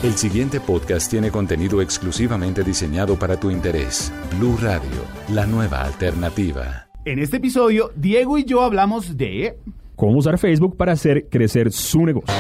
El siguiente podcast tiene contenido exclusivamente diseñado para tu interés. Blue Radio, la nueva alternativa. En este episodio, Diego y yo hablamos de... cómo usar Facebook para hacer crecer su negocio.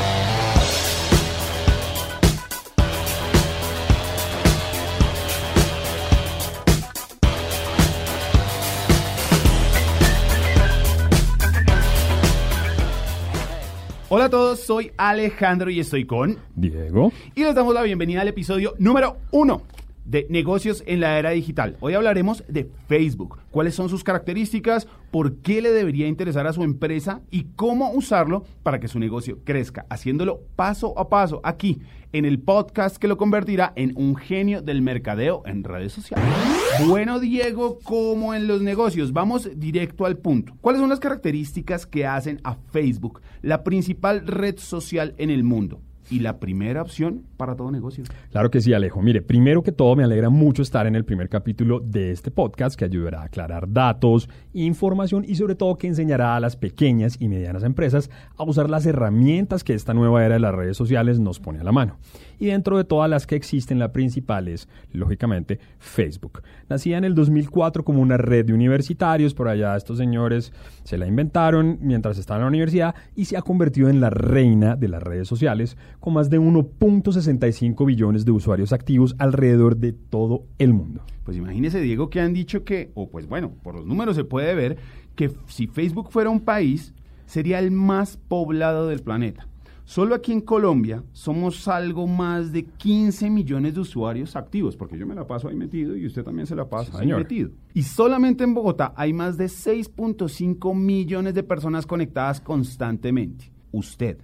Hola a todos, soy Alejandro y estoy con... Diego. Y les damos la bienvenida al episodio número 1 de Negocios en la Era Digital. Hoy hablaremos de Facebook, cuáles son sus características, por qué le debería interesar a su empresa y cómo usarlo para que su negocio crezca, haciéndolo paso a paso aquí en el podcast que lo convertirá en un genio del mercadeo en redes sociales. Bueno, Diego, como en los negocios, vamos directo al punto. ¿Cuáles son las características que hacen a Facebook la principal red social en el mundo y la primera opción para todo negocio? Claro que sí, Alejo. Mire, primero que todo me alegra mucho estar en el primer capítulo de este podcast que ayudará a aclarar datos, información y sobre todo que enseñará a las pequeñas y medianas empresas a usar las herramientas que esta nueva era de las redes sociales nos pone a la mano. Y dentro de todas las que existen, la principal es, lógicamente, Facebook. Nacida en el 2004 como una red de universitarios, por allá estos señores se la inventaron mientras estaban en la universidad y se ha convertido en la reina de las redes sociales con más de 1.65 billones de usuarios activos alrededor de todo el mundo. Pues imagínese, Diego, que han dicho que, por los números se puede ver que si Facebook fuera un país, sería el más poblado del planeta. Solo aquí en Colombia somos algo más de 15 millones de usuarios activos, porque yo me la paso ahí metido y usted también se la pasa ahí metido. Y solamente en Bogotá hay más de 6.5 millones de personas conectadas constantemente. Usted,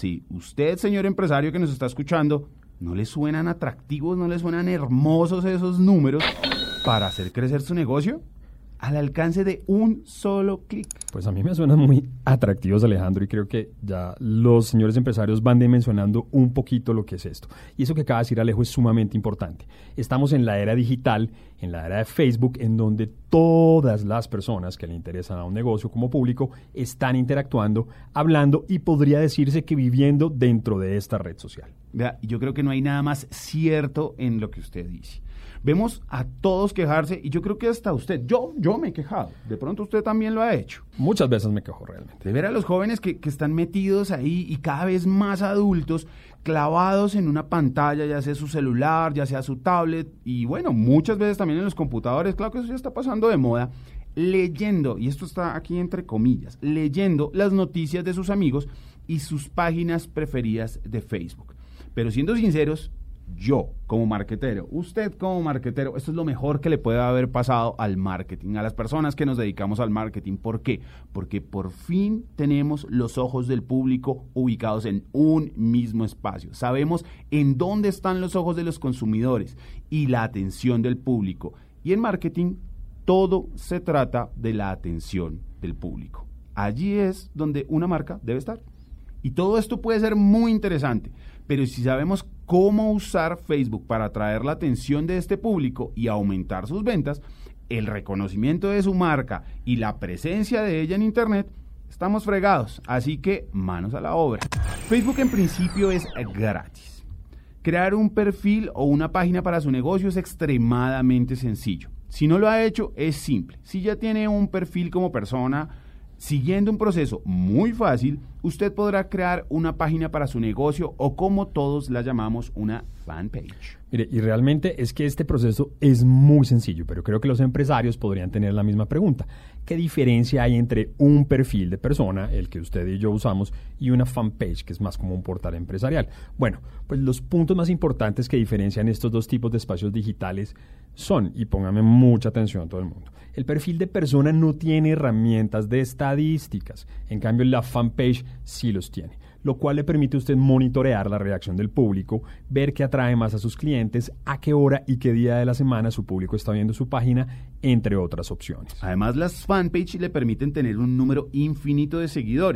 señor empresario que nos está escuchando, ¿no le suenan atractivos, no le suenan hermosos esos números para hacer crecer su negocio? Al alcance de un solo clic. Pues a mí me suenan muy atractivos, Alejandro, y creo que ya los señores empresarios van dimensionando un poquito lo que es esto. Y eso que acaba de decir Alejo es sumamente importante. Estamos en la era digital, en la era de Facebook, en donde todas las personas que le interesan a un negocio como público están interactuando, hablando y podría decirse que viviendo dentro de esta red social. Vea, yo creo que no hay nada más cierto en lo que usted dice. Vemos a todos quejarse y yo creo que hasta usted, yo me he quejado, de pronto usted también lo ha hecho. Muchas veces me quejo realmente. De ver a los jóvenes que están metidos ahí y cada vez más adultos clavados en una pantalla, ya sea su celular, ya sea su tablet y bueno, muchas veces también en los computadores, claro que eso ya está pasando de moda, leyendo, y esto está aquí entre comillas, leyendo las noticias de sus amigos y sus páginas preferidas de Facebook. Pero siendo sinceros, yo como marketero, usted como marketero, esto es lo mejor que le puede haber pasado al marketing, a las personas que nos dedicamos al marketing. ¿Por qué? Porque por fin tenemos los ojos del público ubicados en un mismo espacio. Sabemos en dónde están los ojos de los consumidores y la atención del público. Y en marketing todo se trata de la atención del público. Allí es donde una marca debe estar. Y todo esto puede ser muy interesante, pero si sabemos cómo usar Facebook para atraer la atención de este público y aumentar sus ventas, el reconocimiento de su marca y la presencia de ella en Internet, estamos fregados. Así que manos a la obra. Facebook en principio es gratis. Crear un perfil o una página para su negocio es extremadamente sencillo. Si no lo ha hecho, es simple. Si ya tiene un perfil como persona, siguiendo un proceso muy fácil, usted podrá crear una página para su negocio o como todos la llamamos, una fanpage. Mire, y realmente es que este proceso es muy sencillo, pero creo que los empresarios podrían tener la misma pregunta. ¿Qué diferencia hay entre un perfil de persona, el que usted y yo usamos, y una fanpage, que es más como un portal empresarial? Bueno, pues los puntos más importantes que diferencian estos dos tipos de espacios digitales son, y póngame mucha atención todo el mundo, el perfil de persona no tiene herramientas de estadísticas, en cambio la fanpage sí los tiene, lo cual le permite a usted monitorear la reacción del público, ver qué atrae más a sus clientes, a qué hora y qué día de la semana su público está viendo su página, entre otras opciones. Además, las fanpages le permiten tener un número infinito de seguidores.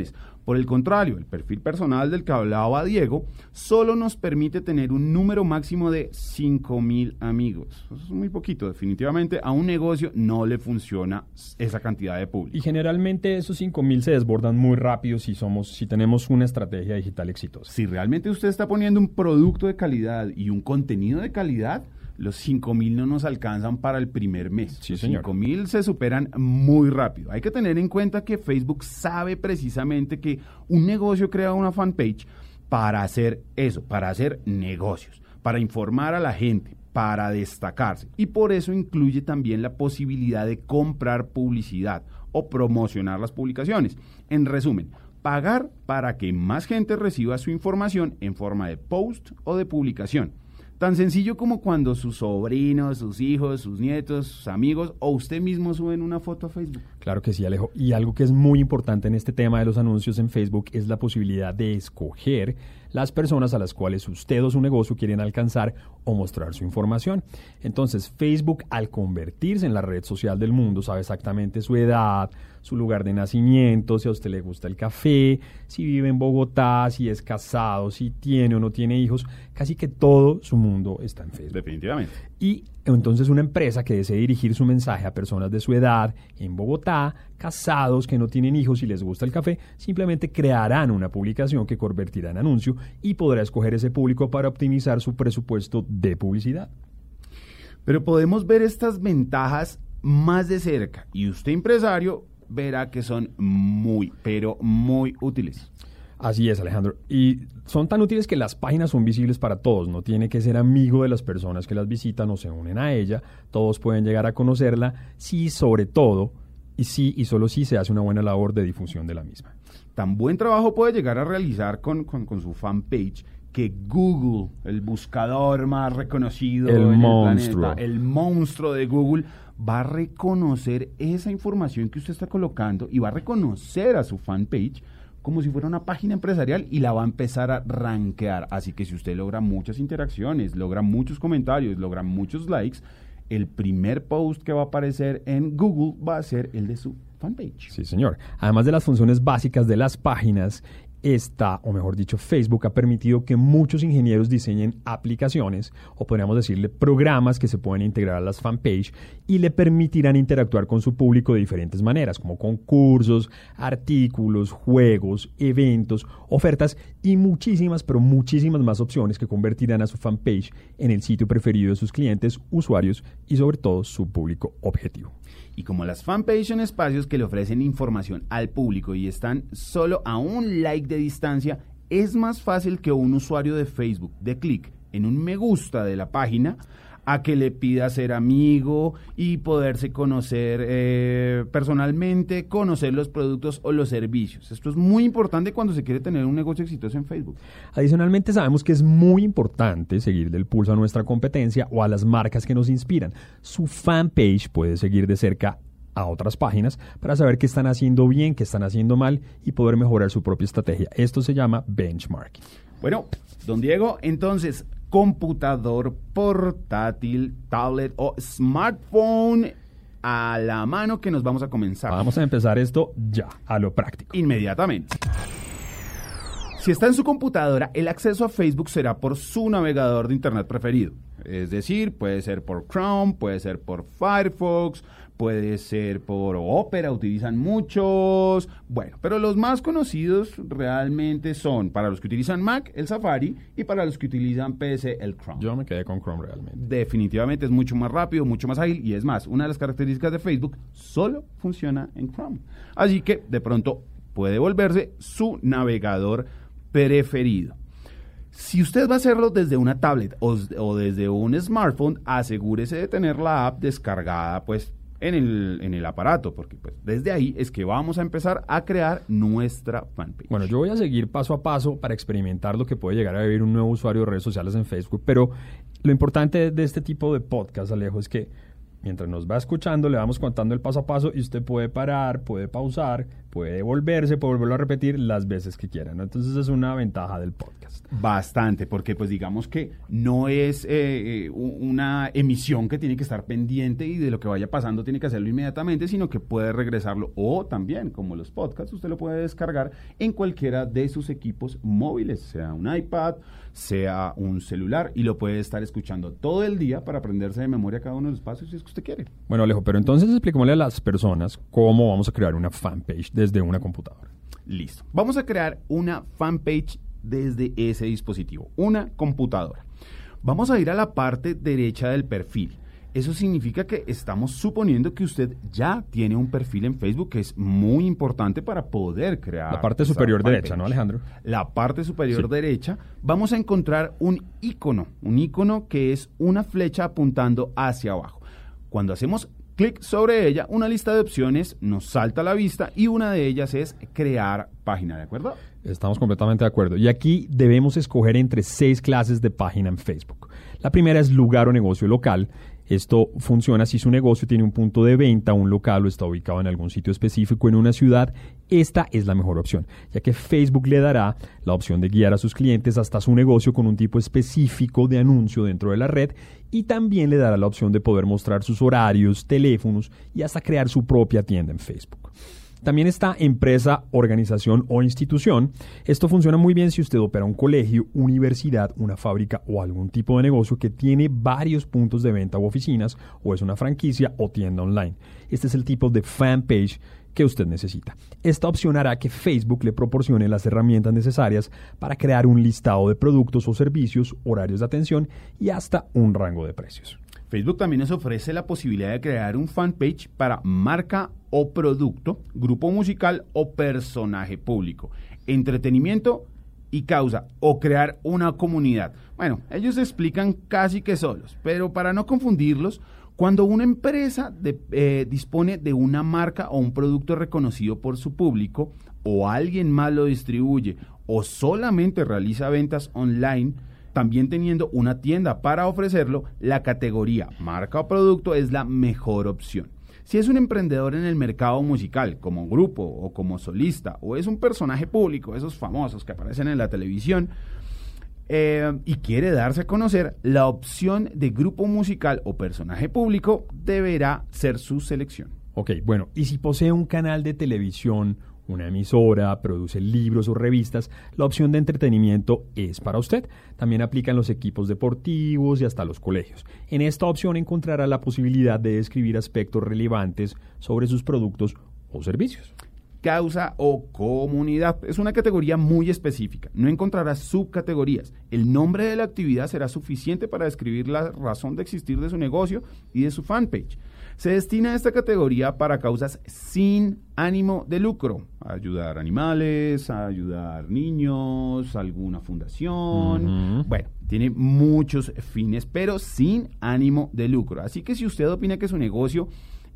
Por el contrario, el perfil personal del que hablaba Diego solo nos permite tener un número máximo de 5,000 amigos. Eso es muy poquito, definitivamente a un negocio no le funciona esa cantidad de público. Y generalmente esos 5,000 se desbordan muy rápido si tenemos una estrategia digital exitosa. Si realmente usted está poniendo un producto de calidad y un contenido de calidad, los 5,000 no nos alcanzan para el primer mes. Sí, los señor. 5,000 se superan muy rápido. Hay que tener en cuenta que Facebook sabe precisamente que un negocio crea una fanpage para hacer eso, para hacer negocios, para informar a la gente, para destacarse. Y por eso incluye también la posibilidad de comprar publicidad o promocionar las publicaciones. En resumen, pagar para que más gente reciba su información en forma de post o de publicación. Tan sencillo como cuando sus sobrinos, sus hijos, sus nietos, sus amigos o usted mismo suben una foto a Facebook. Claro que sí, Alejo. Y algo que es muy importante en este tema de los anuncios en Facebook es la posibilidad de escoger las personas a las cuales usted o su negocio quieren alcanzar o mostrar su información. Entonces, Facebook, al convertirse en la red social del mundo, sabe exactamente su edad, su lugar de nacimiento, si a usted le gusta el café, si vive en Bogotá, si es casado, si tiene o no tiene hijos. Casi que todo su mundo está en Facebook. Definitivamente. Y entonces una empresa que desee dirigir su mensaje a personas de su edad en Bogotá, casados, que no tienen hijos y les gusta el café, simplemente crearán una publicación que convertirá en anuncio y podrá escoger ese público para optimizar su presupuesto de publicidad. Pero podemos ver estas ventajas más de cerca y usted, empresario, verá que son muy, pero muy útiles. Así es, Alejandro. Y son tan útiles que las páginas son visibles para todos. No tiene que ser amigo de las personas que las visitan o se unen a ella. Todos pueden llegar a conocerla, sí, sobre todo, y sí, y solo si se hace una buena labor de difusión de la misma. Tan buen trabajo puede llegar a realizar con su fanpage que Google, el buscador más reconocido El en monstruo. el planeta, el monstruo de Google, va a reconocer esa información que usted está colocando y va a reconocer a su fanpage como si fuera una página empresarial y la va a empezar a rankear. Así que si usted logra muchas interacciones, logra muchos comentarios, logra muchos likes, el primer post que va a aparecer en Google va a ser el de su fanpage. Sí, señor. Además de las funciones básicas de las páginas, Facebook ha permitido que muchos ingenieros diseñen aplicaciones, o podríamos decirle programas que se pueden integrar a las fanpage y le permitirán interactuar con su público de diferentes maneras, como concursos, artículos, juegos, eventos, ofertas y muchísimas, pero muchísimas más opciones que convertirán a su fanpage en el sitio preferido de sus clientes, usuarios y sobre todo su público objetivo. Y como las fanpage son espacios que le ofrecen información al público y están solo a un like de distancia, es más fácil que un usuario de Facebook dé clic en un me gusta de la página a que le pida ser amigo y poderse conocer personalmente, conocer los productos o los servicios. Esto es muy importante cuando se quiere tener un negocio exitoso en Facebook. Adicionalmente, sabemos que es muy importante seguir del pulso a nuestra competencia o a las marcas que nos inspiran. Su fanpage puede seguir de cerca a otras páginas para saber qué están haciendo bien, qué están haciendo mal y poder mejorar su propia estrategia. Esto se llama benchmarking. Bueno, don Diego, entonces, computador, portátil, tablet o smartphone a la mano que nos vamos a comenzar. Vamos a empezar esto ya, a lo práctico. Inmediatamente. Si está en su computadora, el acceso a Facebook será por su navegador de internet preferido. Es decir, puede ser por Chrome, puede ser por Firefox, puede ser por Opera, utilizan muchos. Bueno, pero los más conocidos realmente son, para los que utilizan Mac, el Safari, y para los que utilizan PC, el Chrome. Yo me quedé con Chrome realmente. Definitivamente es mucho más rápido, mucho más ágil, y es más, una de las características de Facebook solo funciona en Chrome. Así que, de pronto, puede volverse su navegador preferido. Si usted va a hacerlo desde una tablet o desde un smartphone, asegúrese de tener la app descargada pues en el aparato, porque pues desde ahí es que vamos a empezar a crear nuestra fanpage. Bueno, yo voy a seguir paso a paso para experimentar lo que puede llegar a vivir un nuevo usuario de redes sociales en Facebook, pero lo importante de este tipo de podcast, Alejo, es que mientras nos va escuchando, le vamos contando el paso a paso y usted puede parar, puede pausar, puede devolverse, puede volverlo a repetir las veces que quiera, ¿no? Entonces es una ventaja del podcast. Bastante, porque pues digamos que no es una emisión que tiene que estar pendiente y de lo que vaya pasando tiene que hacerlo inmediatamente, sino que puede regresarlo, o también, como los podcasts, usted lo puede descargar en cualquiera de sus equipos móviles, sea un iPad, sea un celular, y lo puede estar escuchando todo el día para aprenderse de memoria cada uno de los pasos si es que usted quiere. Bueno, Alejo, pero entonces expliquémosle a las personas cómo vamos a crear una fanpage desde una computadora. Listo. Vamos a crear una fanpage desde ese dispositivo, una computadora. Vamos a ir a la parte derecha del perfil. Eso significa que estamos suponiendo que usted ya tiene un perfil en Facebook, que es muy importante para poder crear. La parte superior derecha, ¿no, Alejandro? La parte superior derecha, vamos a encontrar un icono que es una flecha apuntando hacia abajo. Cuando hacemos clic sobre ella, una lista de opciones nos salta a la vista y una de ellas es crear página, ¿de acuerdo? Estamos completamente de acuerdo. Y aquí debemos escoger entre 6 clases de página en Facebook. La primera es lugar o negocio local. Esto funciona si su negocio tiene un punto de venta, un local o está ubicado en algún sitio específico en una ciudad. Esta es la mejor opción, ya que Facebook le dará la opción de guiar a sus clientes hasta su negocio con un tipo específico de anuncio dentro de la red, y también le dará la opción de poder mostrar sus horarios, teléfonos y hasta crear su propia tienda en Facebook. También está empresa, organización o institución. Esto funciona muy bien si usted opera un colegio, universidad, una fábrica o algún tipo de negocio que tiene varios puntos de venta u oficinas, o es una franquicia o tienda online. Este es el tipo de fanpage que usted necesita. Esta opción hará que Facebook le proporcione las herramientas necesarias para crear un listado de productos o servicios, horarios de atención y hasta un rango de precios. Facebook también nos ofrece la posibilidad de crear un fanpage para marca o producto, grupo musical o personaje público, entretenimiento y causa, o crear una comunidad. Bueno, ellos se explican casi que solos, pero para no confundirlos, cuando una empresa dispone de una marca o un producto reconocido por su público, o alguien más lo distribuye, o solamente realiza ventas online, también teniendo una tienda para ofrecerlo, la categoría marca o producto es la mejor opción. Si es un emprendedor en el mercado musical, como grupo o como solista, o es un personaje público, esos famosos que aparecen en la televisión, y quiere darse a conocer, la opción de grupo musical o personaje público deberá ser su selección. Ok, bueno, y si posee un canal de televisión, una emisora, produce libros o revistas, la opción de entretenimiento es para usted. También aplican los equipos deportivos y hasta los colegios. En esta opción encontrará la posibilidad de describir aspectos relevantes sobre sus productos o servicios. Causa o comunidad es una categoría muy específica. No encontrará subcategorías. El nombre de la actividad será suficiente para describir la razón de existir de su negocio y de su fanpage. Se destina a esta categoría para causas sin ánimo de lucro, ayudar animales, ayudar niños, alguna fundación. Bueno, tiene muchos fines, pero sin ánimo de lucro. Así que si usted opina que su negocio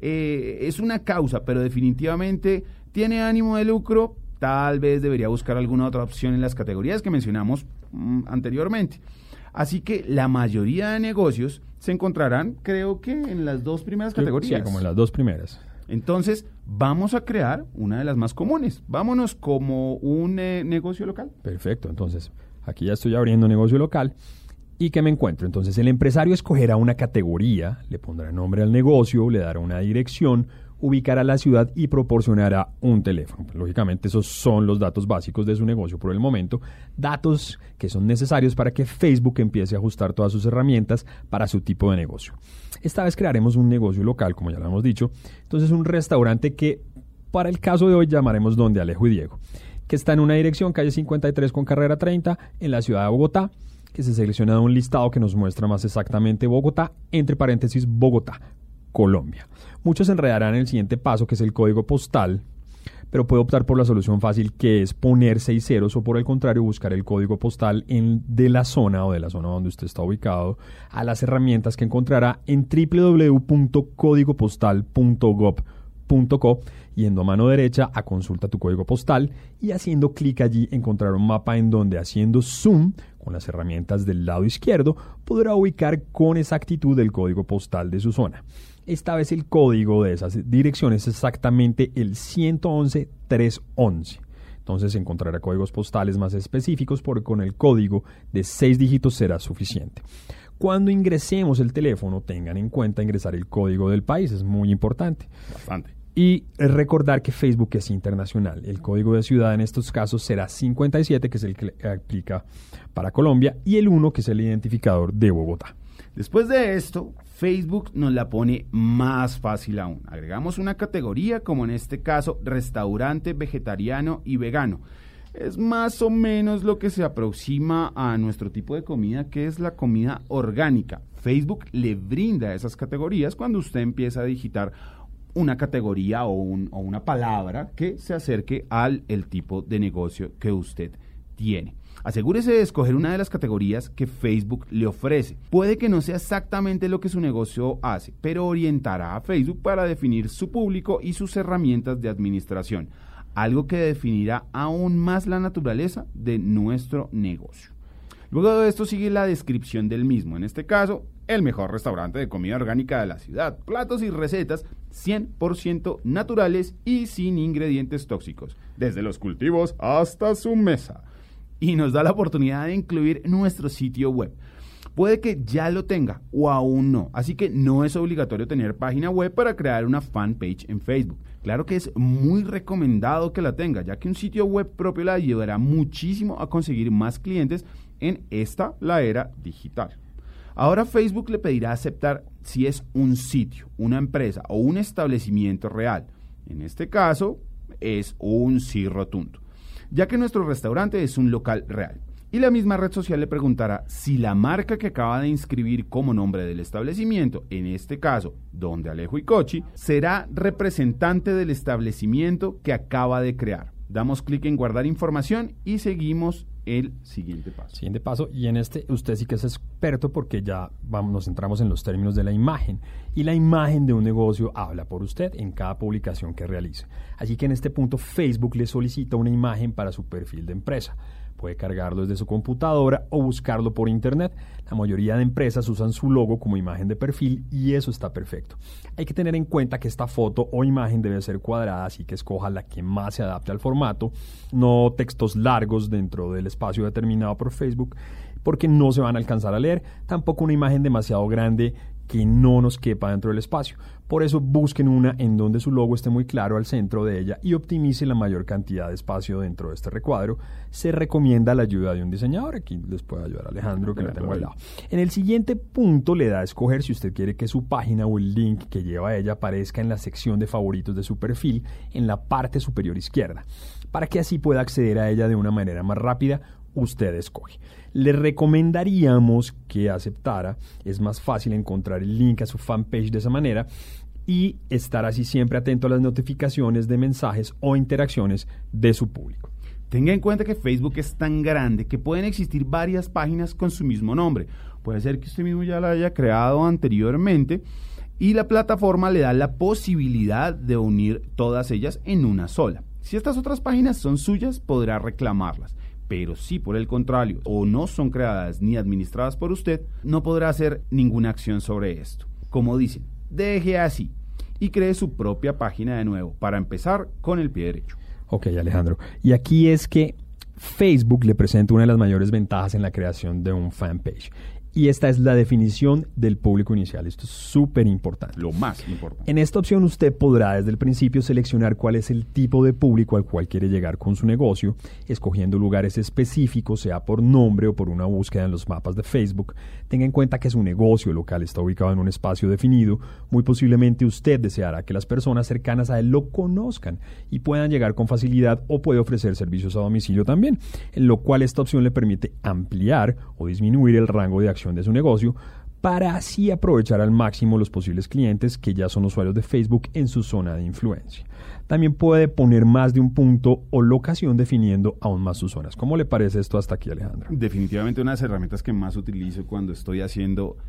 es una causa, pero definitivamente tiene ánimo de lucro, tal vez debería buscar alguna otra opción en las categorías que mencionamos anteriormente. Así que la mayoría de negocios se encontrarán, creo que en las 2 primeras categorías. Sí, como en las 2 primeras. Entonces, vamos a crear una de las más comunes. Vámonos como un negocio local. Perfecto, entonces, aquí ya estoy abriendo negocio local. ¿Y qué me encuentro? Entonces, el empresario escogerá una categoría, le pondrá nombre al negocio, le dará una dirección, ubicará la ciudad y proporcionará un teléfono. Pues, lógicamente, esos son los datos básicos de su negocio por el momento, datos que son necesarios para que Facebook empiece a ajustar todas sus herramientas para su tipo de negocio. Esta vez crearemos un negocio local, como ya lo hemos dicho, entonces un restaurante que, para el caso de hoy, llamaremos Donde Alejo y Diego, que está en una dirección, calle 53 con carrera 30, en la ciudad de Bogotá, que se selecciona de un listado que nos muestra más exactamente Bogotá, entre paréntesis Bogotá, Colombia. Muchos se enredarán en el siguiente paso, que es el código postal, pero puede optar por la solución fácil, que es poner 6 ceros, o por el contrario buscar el código postal de la zona o de la zona donde usted está ubicado, a las herramientas que encontrará en www.códigopostal.gov.co, yendo a mano derecha a consulta tu código postal y haciendo clic allí encontrará un mapa en donde, haciendo zoom con las herramientas del lado izquierdo, podrá ubicar con exactitud el código postal de su zona. Esta vez el código de esas direcciones es exactamente el 111.311. Entonces encontrará códigos postales más específicos porque con el código de 6 dígitos será suficiente. Cuando ingresemos el teléfono, tengan en cuenta ingresar el código del país, es muy importante. Bastante. Y recordar que Facebook es internacional. El código de ciudad en estos casos será 57, que es el que aplica para Colombia, y el 1, que es el identificador de Bogotá. Después de esto, Facebook nos la pone más fácil aún. Agregamos una categoría, como en este caso, restaurante vegetariano y vegano. Es más o menos lo que se aproxima a nuestro tipo de comida, que es la comida orgánica. Facebook le brinda esas categorías cuando usted empieza a digitar una categoría o una palabra que se acerque al el tipo de negocio que usted tiene. Asegúrese de escoger una de las categorías que Facebook le ofrece. Puede que no sea exactamente lo que su negocio hace, pero orientará a Facebook para definir su público y sus herramientas de administración, algo que definirá aún más la naturaleza de nuestro negocio. Luego de esto sigue la descripción del mismo, en este caso, el mejor restaurante de comida orgánica de la ciudad, platos y recetas 100% naturales y sin ingredientes tóxicos, desde los cultivos hasta su mesa. Y nos da la oportunidad de incluir nuestro sitio web. Puede que ya lo tenga o aún no, así que no es obligatorio tener página web para crear una fanpage en Facebook. Claro que es muy recomendado que la tenga, ya que un sitio web propio la ayudará muchísimo a conseguir más clientes en la era digital. Ahora Facebook le pedirá aceptar si es un sitio, una empresa o un establecimiento real. En este caso es un sí rotundo, ya que nuestro restaurante es un local real. Y la misma red social le preguntará si la marca que acaba de inscribir como nombre del establecimiento, en este caso Donde Alejo y Cochi, será representante del establecimiento que acaba de crear. Damos clic en guardar información y seguimos el siguiente paso. Y en este usted sí que es experto porque ya nos centramos en los términos de la imagen. Y la imagen de un negocio habla por usted en cada publicación que realice. Así que en este punto Facebook le solicita una imagen para su perfil de empresa. Puede cargarlo desde su computadora o buscarlo por internet. La mayoría de empresas usan su logo como imagen de perfil y eso está perfecto. Hay que tener en cuenta que esta foto o imagen debe ser cuadrada, así que escoja la que más se adapte al formato, no textos largos dentro del espacio determinado por Facebook, porque no se van a alcanzar a leer, tampoco una imagen demasiado grande que no nos quepa dentro del espacio. Por eso busquen una en donde su logo esté muy claro al centro de ella y optimice la mayor cantidad de espacio dentro de este recuadro. Se recomienda la ayuda de un diseñador. Aquí les puede ayudar Alejandro, que lo tengo al lado. En el siguiente punto le da a escoger si usted quiere que su página o el link que lleva a ella aparezca en la sección de favoritos de su perfil en la parte superior izquierda. Para que así pueda acceder a ella de una manera más rápida, usted escoge. Le recomendaríamos que aceptara, es más fácil encontrar el link a su fanpage de esa manera y estar así siempre atento a las notificaciones de mensajes o interacciones de su público. Tenga en cuenta que Facebook es tan grande que pueden existir varias páginas con su mismo nombre. Puede ser que usted mismo ya la haya creado anteriormente y la plataforma le da la posibilidad de unir todas ellas en una sola. Si estas otras páginas son suyas, podrá reclamarlas. Pero si por el contrario o no son creadas ni administradas por usted, no podrá hacer ninguna acción sobre esto. Como dicen, deje así y cree su propia página de nuevo para empezar con el pie derecho. Ok, Alejandro. Y aquí es que Facebook le presenta una de las mayores ventajas en la creación de un fanpage. Y esta es la definición del público inicial. Esto es súper importante. Lo más importante. En esta opción usted podrá desde el principio seleccionar cuál es el tipo de público al cual quiere llegar con su negocio, escogiendo lugares específicos, sea por nombre o por una búsqueda en los mapas de Facebook. Tenga en cuenta que su negocio local está ubicado en un espacio definido. Muy posiblemente usted deseará que las personas cercanas a él lo conozcan y puedan llegar con facilidad, o puede ofrecer servicios a domicilio también, en lo cual esta opción le permite ampliar o disminuir el rango de acción de su negocio para así aprovechar al máximo los posibles clientes que ya son usuarios de Facebook en su zona de influencia. También puede poner más de un punto o locación definiendo aún más sus zonas. ¿Cómo le parece esto hasta aquí, Alejandro? Definitivamente una de las herramientas que más utilizo cuando estoy haciendo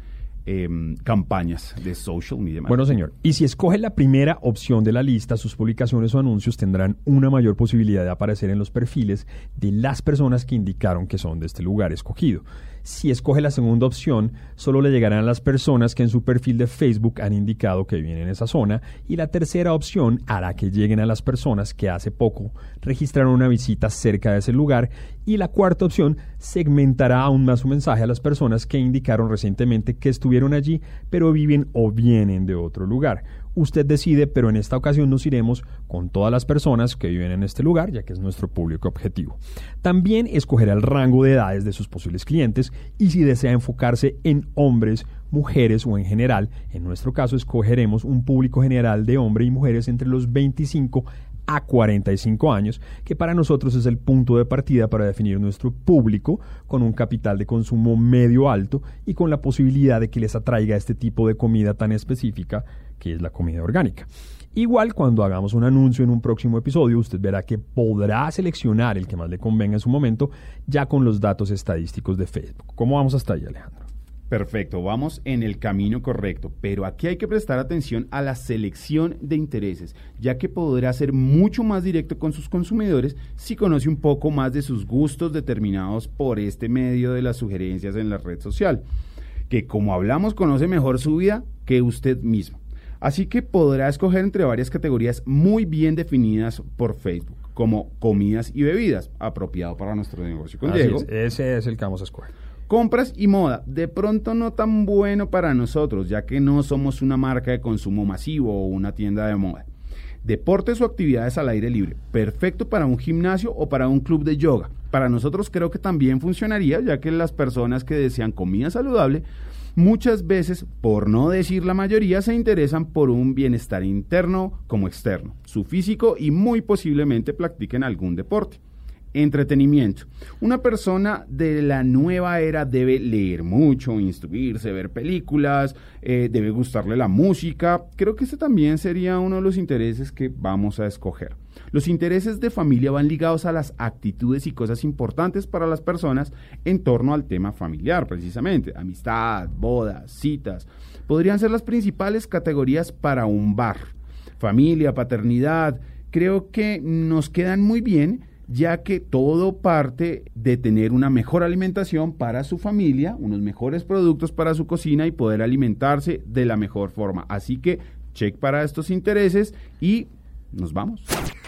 campañas de social media marketing. Bueno, señor, y si escoge la primera opción de la lista, sus publicaciones o anuncios tendrán una mayor posibilidad de aparecer en los perfiles de las personas que indicaron que son de este lugar escogido. Si escoge la segunda opción, solo le llegarán a las personas que en su perfil de Facebook han indicado que viven en esa zona, y la tercera opción hará que lleguen a las personas que hace poco registraron una visita cerca de ese lugar, y la cuarta opción segmentará aún más su mensaje a las personas que indicaron recientemente que estuvieron allí, pero viven o vienen de otro lugar. Usted decide, pero en esta ocasión nos iremos con todas las personas que viven en este lugar, ya que es nuestro público objetivo. También escogerá el rango de edades de sus posibles clientes, y si desea enfocarse en hombres, mujeres o en general, en nuestro caso escogeremos un público general de hombres y mujeres entre los 25 a 45 años, que para nosotros es el punto de partida para definir nuestro público, con un capital de consumo medio alto y con la posibilidad de que les atraiga este tipo de comida tan específica que es la comida orgánica. Igual, cuando hagamos un anuncio en un próximo episodio, usted verá que podrá seleccionar el que más le convenga en su momento, ya con los datos estadísticos de Facebook. ¿Cómo vamos hasta ahí, Alejandro? Perfecto, vamos en el camino correcto, pero aquí hay que prestar atención a la selección de intereses, ya que podrá ser mucho más directo con sus consumidores si conoce un poco más de sus gustos determinados por este medio de las sugerencias en la red social, que como hablamos conoce mejor su vida que usted mismo. Así que podrá escoger entre varias categorías muy bien definidas por Facebook, como comidas y bebidas, apropiado para nuestro negocio con Diego. Ese es el que vamos a escoger. Compras y moda, de pronto no tan bueno para nosotros, ya que no somos una marca de consumo masivo o una tienda de moda. Deportes o actividades al aire libre, perfecto para un gimnasio o para un club de yoga. Para nosotros creo que también funcionaría, ya que las personas que desean comida saludable, muchas veces, por no decir la mayoría, se interesan por un bienestar interno como externo, su físico, y muy posiblemente practiquen algún deporte. Entretenimiento. Una persona de la nueva era debe leer mucho, instruirse, ver películas, debe gustarle la música. Creo que este también sería uno de los intereses que vamos a escoger. Los intereses de familia van ligados a las actitudes y cosas importantes para las personas en torno al tema familiar, precisamente. Amistad, bodas, citas. Podrían ser las principales categorías para un bar. Familia, paternidad. Creo que nos quedan muy bien, ya que todo parte de tener una mejor alimentación para su familia, unos mejores productos para su cocina y poder alimentarse de la mejor forma. Así que check para estos intereses y nos vamos.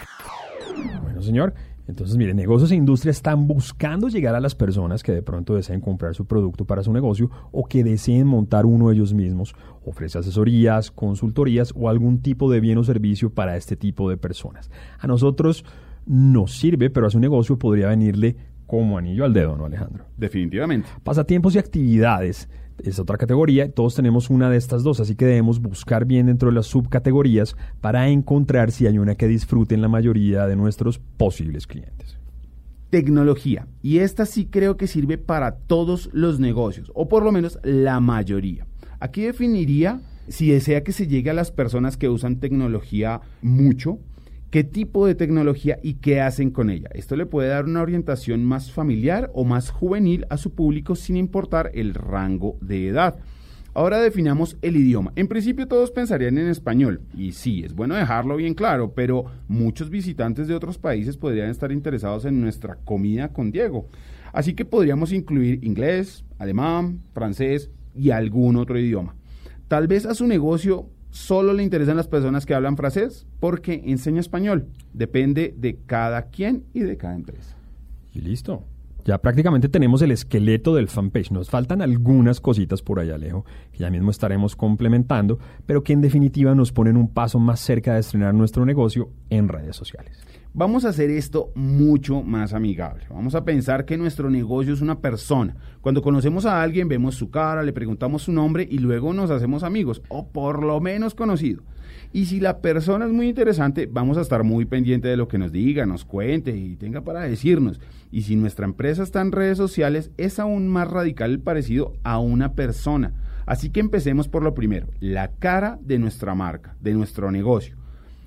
Bueno, señor, entonces mire, negocios e industria están buscando llegar a las personas que de pronto deseen comprar su producto para su negocio o que deseen montar uno ellos mismos. Ofrece asesorías, consultorías o algún tipo de bien o servicio para este tipo de personas. A nosotros nos sirve, pero a su negocio podría venirle como anillo al dedo, ¿no, Alejandro? Definitivamente. Pasatiempos y actividades es otra categoría. Todos tenemos una de estas dos, así que debemos buscar bien dentro de las subcategorías para encontrar si hay una que disfruten la mayoría de nuestros posibles clientes. Tecnología. Y esta sí creo que sirve para todos los negocios, o por lo menos la mayoría. Aquí definiría si desea que se llegue a las personas que usan tecnología mucho, qué tipo de tecnología y qué hacen con ella. Esto le puede dar una orientación más familiar o más juvenil a su público sin importar el rango de edad. Ahora definamos el idioma. En principio todos pensarían en español, y sí, es bueno dejarlo bien claro, pero muchos visitantes de otros países podrían estar interesados en nuestra comida con Diego. Así que podríamos incluir inglés, alemán, francés y algún otro idioma. Tal vez a su negocio solo le interesan las personas que hablan francés porque enseña español. Depende de cada quien y de cada empresa. Y listo. Ya prácticamente tenemos el esqueleto del fanpage. Nos faltan algunas cositas por allá, Alejo, que ya mismo estaremos complementando, pero que en definitiva nos ponen un paso más cerca de estrenar nuestro negocio en redes sociales. Vamos a hacer esto mucho más amigable. Vamos a pensar que nuestro negocio es una persona. Cuando conocemos a alguien, vemos su cara, le preguntamos su nombre y luego nos hacemos amigos, o por lo menos conocidos. Y si la persona es muy interesante, vamos a estar muy pendiente de lo que nos diga, nos cuente y tenga para decirnos. Y si nuestra empresa está en redes sociales, es aún más radical el parecido a una persona. Así que empecemos por lo primero, la cara de nuestra marca, de nuestro negocio.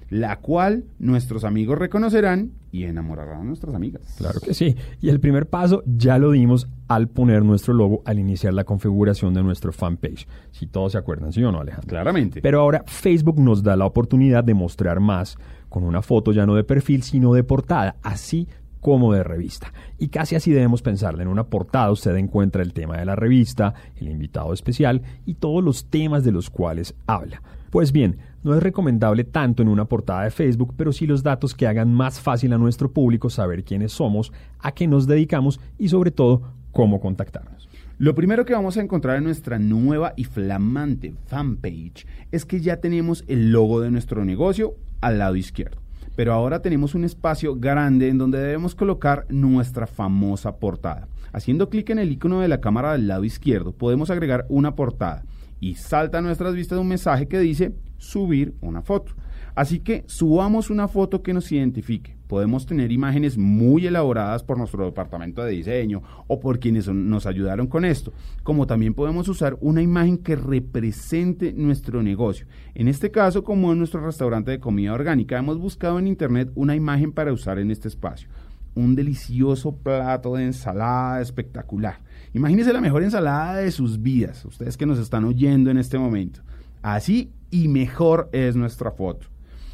la cual nuestros amigos reconocerán y enamorarán a nuestras amigas. Claro que sí. Y el primer paso ya lo dimos al poner nuestro logo al iniciar la configuración de nuestro fanpage. Si todos se acuerdan, ¿sí o no, Alejandro? Claramente. Pero ahora Facebook nos da la oportunidad de mostrar más con una foto ya no de perfil, sino de portada, así como de revista. Y casi así debemos pensarla. En una portada usted encuentra el tema de la revista, el invitado especial y todos los temas de los cuales habla. Pues bien, no es recomendable tanto en una portada de Facebook, pero sí los datos que hagan más fácil a nuestro público saber quiénes somos, a qué nos dedicamos y sobre todo cómo contactarnos. Lo primero que vamos a encontrar en nuestra nueva y flamante fanpage es que ya tenemos el logo de nuestro negocio al lado izquierdo. Pero ahora tenemos un espacio grande en donde debemos colocar nuestra famosa portada. Haciendo clic en el icono de la cámara del lado izquierdo, podemos agregar una portada y salta a nuestras vistas un mensaje que dice subir una foto. Así que subamos una foto que nos identifique. Podemos tener imágenes muy elaboradas por nuestro departamento de diseño o por quienes nos ayudaron con esto, como también podemos usar una imagen que represente nuestro negocio. En este caso, como en nuestro restaurante de comida orgánica, hemos buscado en internet una imagen para usar en este espacio. Un delicioso plato de ensalada espectacular. Imagínense la mejor ensalada de sus vidas, ustedes que nos están oyendo en este momento. Así y mejor es nuestra foto.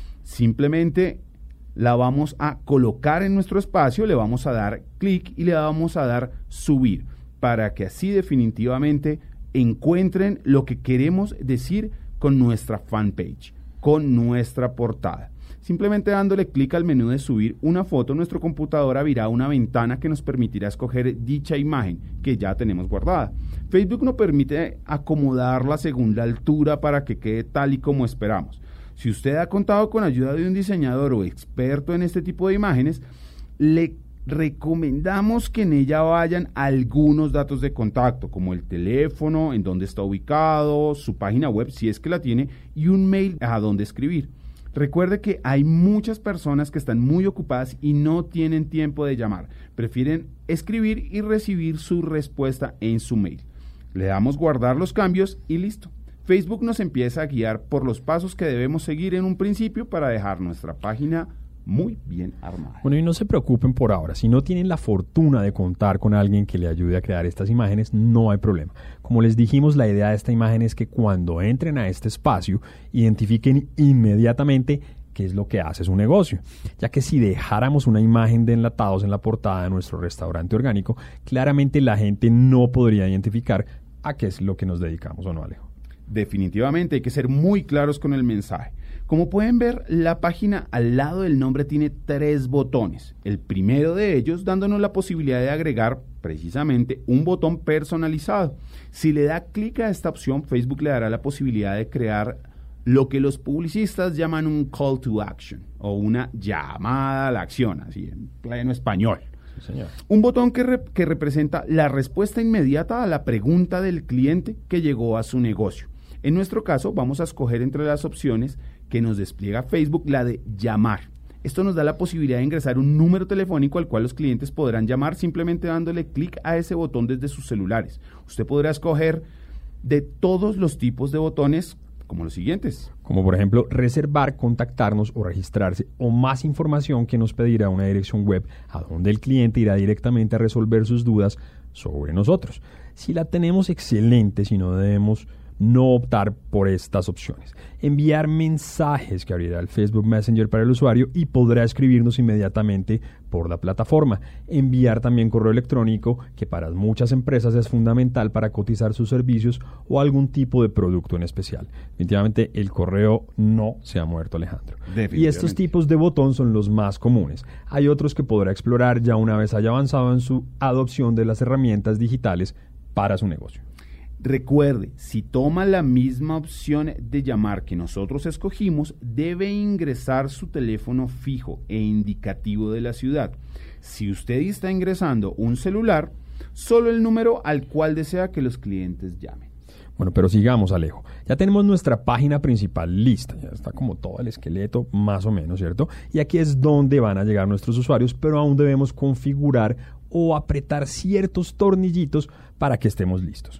Simplemente la vamos a colocar en nuestro espacio, le vamos a dar clic y le vamos a dar subir para que así definitivamente encuentren lo que queremos decir con nuestra fanpage, con nuestra portada. Simplemente dándole clic al menú de subir una foto, nuestro computador abrirá una ventana que nos permitirá escoger dicha imagen que ya tenemos guardada. Facebook nos permite acomodarla según la altura para que quede tal y como esperamos. Si usted ha contado con ayuda de un diseñador o experto en este tipo de imágenes, le recomendamos que en ella vayan algunos datos de contacto, como el teléfono, en dónde está ubicado, su página web, si es que la tiene, y un mail a dónde escribir. Recuerde que hay muchas personas que están muy ocupadas y no tienen tiempo de llamar. Prefieren escribir y recibir su respuesta en su mail. Le damos guardar los cambios y listo. Facebook nos empieza a guiar por los pasos que debemos seguir en un principio para dejar nuestra página muy bien armada. Bueno, y no se preocupen por ahora. Si no tienen la fortuna de contar con alguien que le ayude a crear estas imágenes, no hay problema. Como les dijimos, la idea de esta imagen es que cuando entren a este espacio, identifiquen inmediatamente qué es lo que hace su negocio. Ya que si dejáramos una imagen de enlatados en la portada de nuestro restaurante orgánico, claramente la gente no podría identificar a qué es lo que nos dedicamos, ¿o no, Alejo? Definitivamente hay que ser muy claros con el mensaje. Como pueden ver, la página al lado del nombre tiene 3 botones. El primero de ellos dándonos la posibilidad de agregar precisamente un botón personalizado. Si le da clic a esta opción, Facebook le dará la posibilidad de crear lo que los publicistas llaman un call to action o una llamada a la acción, así en pleno español. Sí, señor. Un botón que representa la respuesta inmediata a la pregunta del cliente que llegó a su negocio. En nuestro caso, vamos a escoger entre las opciones que nos despliega Facebook la de llamar. Esto nos da la posibilidad de ingresar un número telefónico al cual los clientes podrán llamar simplemente dándole clic a ese botón desde sus celulares. Usted podrá escoger de todos los tipos de botones como los siguientes. Como por ejemplo, reservar, contactarnos o registrarse, o más información que nos pedirá una dirección web a donde el cliente irá directamente a resolver sus dudas sobre nosotros. Si la tenemos, excelente, si no debemos no optar por estas opciones. Enviar mensajes, que abrirá el Facebook Messenger para el usuario y podrá escribirnos inmediatamente por la plataforma. Enviar también correo electrónico, que para muchas empresas es fundamental para cotizar sus servicios o algún tipo de producto en especial. Definitivamente el correo no se ha muerto, Alejandro. Y estos tipos de botón son los más comunes. Hay otros que podrá explorar ya una vez haya avanzado en su adopción de las herramientas digitales para su negocio. Recuerde, si toma la misma opción de llamar que nosotros escogimos, debe ingresar su teléfono fijo e indicativo de la ciudad. Si usted está ingresando un celular, solo el número al cual desea que los clientes llamen. Bueno, pero sigamos, Alejo. Ya tenemos nuestra página principal lista, ya está como todo el esqueleto, más o menos, ¿cierto? Y aquí es donde van a llegar nuestros usuarios, pero aún debemos configurar o apretar ciertos tornillitos para que estemos listos.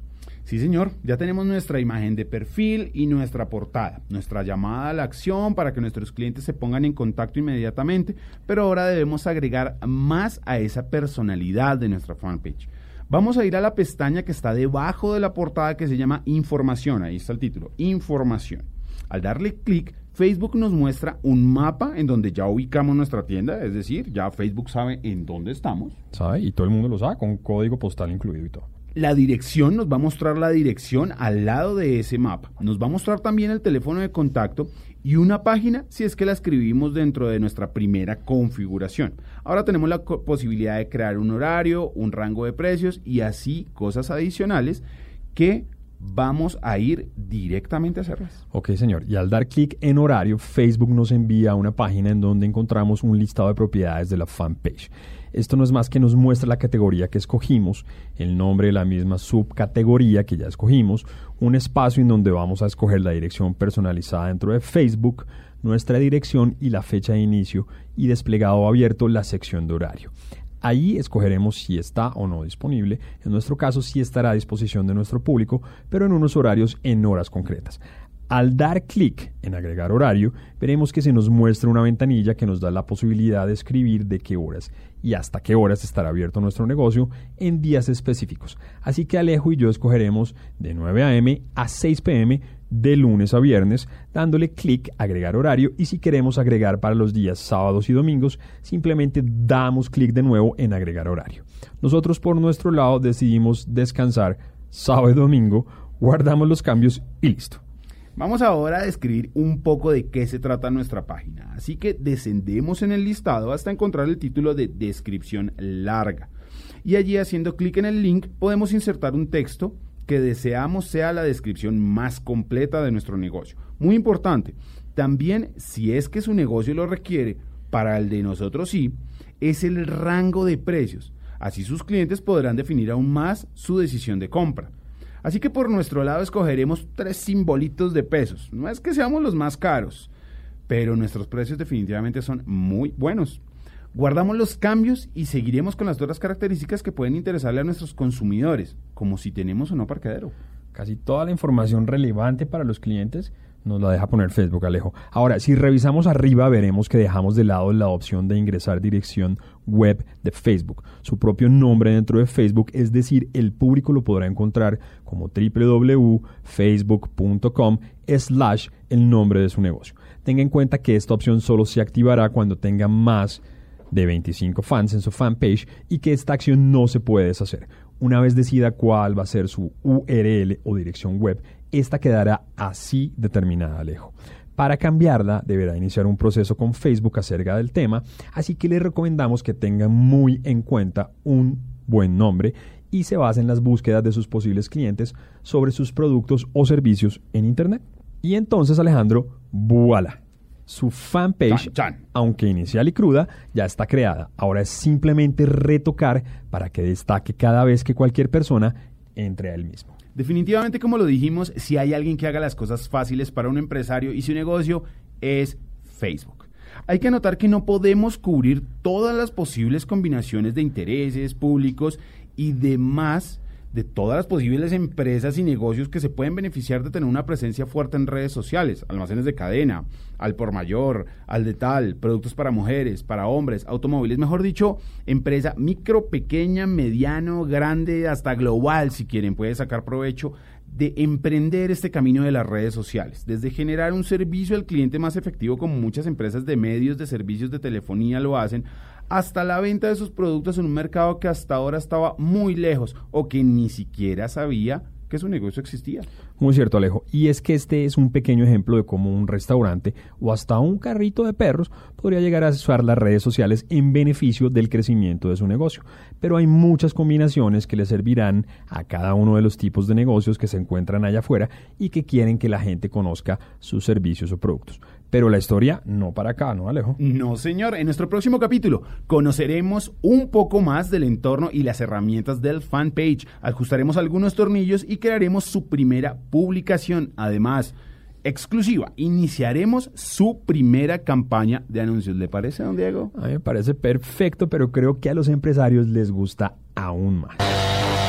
Sí, señor, ya tenemos nuestra imagen de perfil y nuestra portada, nuestra llamada a la acción para que nuestros clientes se pongan en contacto inmediatamente, pero ahora debemos agregar más a esa personalidad de nuestra fanpage. Vamos a ir a la pestaña que está debajo de la portada que se llama Información, ahí está el título, Información. Al darle clic, Facebook nos muestra un mapa en donde ya ubicamos nuestra tienda, es decir, ya Facebook sabe en dónde estamos. ¿Sabe? Y todo el mundo lo sabe, con código postal incluido y todo. La dirección, nos va a mostrar la dirección al lado de ese mapa. Nos va a mostrar también el teléfono de contacto y una página si es que la escribimos dentro de nuestra primera configuración. Ahora tenemos la posibilidad de crear un horario, un rango de precios y así cosas adicionales que vamos a ir directamente a hacerlas. Ok, señor. Y al dar clic en horario, Facebook nos envía a una página en donde encontramos un listado de propiedades de la fanpage. Esto no es más que nos muestra la categoría que escogimos, el nombre de la misma subcategoría que ya escogimos, un espacio en donde vamos a escoger la dirección personalizada dentro de Facebook, nuestra dirección y la fecha de inicio, y desplegado abierto la sección de horario. Ahí escogeremos si está o no disponible. En nuestro caso, sí estará a disposición de nuestro público, pero en unos horarios en horas concretas. Al dar clic en agregar horario, veremos que se nos muestra una ventanilla que nos da la posibilidad de escribir de qué horas y hasta qué horas estará abierto nuestro negocio en días específicos. Así que Alejo y yo escogeremos de 9 a.m. a 6 p.m. de lunes a viernes, dándole clic agregar horario, y si queremos agregar para los días sábados y domingos, simplemente damos clic de nuevo en agregar horario. Nosotros por nuestro lado decidimos descansar sábado y domingo, guardamos los cambios y listo. Vamos ahora a describir un poco de qué se trata nuestra página, así que descendemos en el listado hasta encontrar el título de descripción larga. Y allí, haciendo clic en el link, podemos insertar un texto que deseamos sea la descripción más completa de nuestro negocio. Muy importante, también si es que su negocio lo requiere, para el de nosotros sí, es el rango de precios. Así sus clientes podrán definir aún más su decisión de compra. Así que por nuestro lado escogeremos 3 simbolitos de pesos. No es que seamos los más caros, pero nuestros precios definitivamente son muy buenos. Guardamos los cambios y seguiremos con las otras características que pueden interesarle a nuestros consumidores, como si tenemos o no parqueadero. Casi toda la información relevante para los clientes nos la deja poner Facebook, Alejo. Ahora, si revisamos arriba, veremos que dejamos de lado la opción de ingresar dirección web de Facebook, su propio nombre dentro de Facebook, es decir, el público lo podrá encontrar como www.facebook.com/ el nombre de su negocio. Tenga en cuenta que esta opción solo se activará cuando tenga más de 25 fans en su fanpage y que esta acción no se puede deshacer. Una vez decida cuál va a ser su URL o dirección web, esta quedará así determinada, Alejo. Para cambiarla, deberá iniciar un proceso con Facebook acerca del tema, así que le recomendamos que tenga muy en cuenta un buen nombre y se base en las búsquedas de sus posibles clientes sobre sus productos o servicios en Internet. Y entonces, Alejandro, ¡voilà! Su fanpage, aunque inicial y cruda, ya está creada. Ahora es simplemente retocar para que destaque cada vez que cualquier persona entre a él mismo. Definitivamente, como lo dijimos, si hay alguien que haga las cosas fáciles para un empresario y su negocio, es Facebook. Hay que anotar que no podemos cubrir todas las posibles combinaciones de intereses, públicos y demás de todas las posibles empresas y negocios que se pueden beneficiar de tener una presencia fuerte en redes sociales, almacenes de cadena, al por mayor, al de tal, productos para mujeres, para hombres, automóviles, mejor dicho, empresa micro, pequeña, mediano, grande, hasta global, si quieren, puede sacar provecho de emprender este camino de las redes sociales, desde generar un servicio al cliente más efectivo, como muchas empresas de medios, de servicios de telefonía lo hacen, hasta la venta de sus productos en un mercado que hasta ahora estaba muy lejos o que ni siquiera sabía que su negocio existía. Muy cierto, Alejo. Y es que este es un pequeño ejemplo de cómo un restaurante o hasta un carrito de perros podría llegar a usar las redes sociales en beneficio del crecimiento de su negocio. Pero hay muchas combinaciones que le servirán a cada uno de los tipos de negocios que se encuentran allá afuera y que quieren que la gente conozca sus servicios o productos. Pero la historia no para acá, ¿no, Alejo? No, señor. En nuestro próximo capítulo conoceremos un poco más del entorno y las herramientas del fanpage. Ajustaremos algunos tornillos y crearemos su primera publicación. Además, exclusiva, iniciaremos su primera campaña de anuncios. ¿Le parece, don Diego? A mí me parece perfecto, pero creo que a los empresarios les gusta aún más.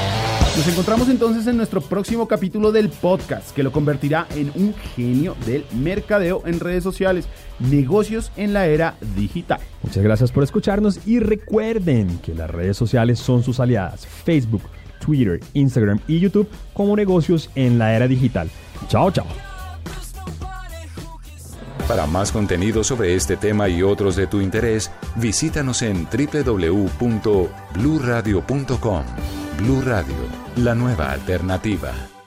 Nos encontramos entonces en nuestro próximo capítulo del podcast, que lo convertirá en un genio del mercadeo en redes sociales, negocios en la era digital. Muchas gracias por escucharnos y recuerden que las redes sociales son sus aliadas: Facebook, Twitter, Instagram y YouTube como negocios en la era digital. Chao, chao. Para más contenido sobre este tema y otros de tu interés, visítanos en www.bluradio.com. Blu Radio, la nueva alternativa.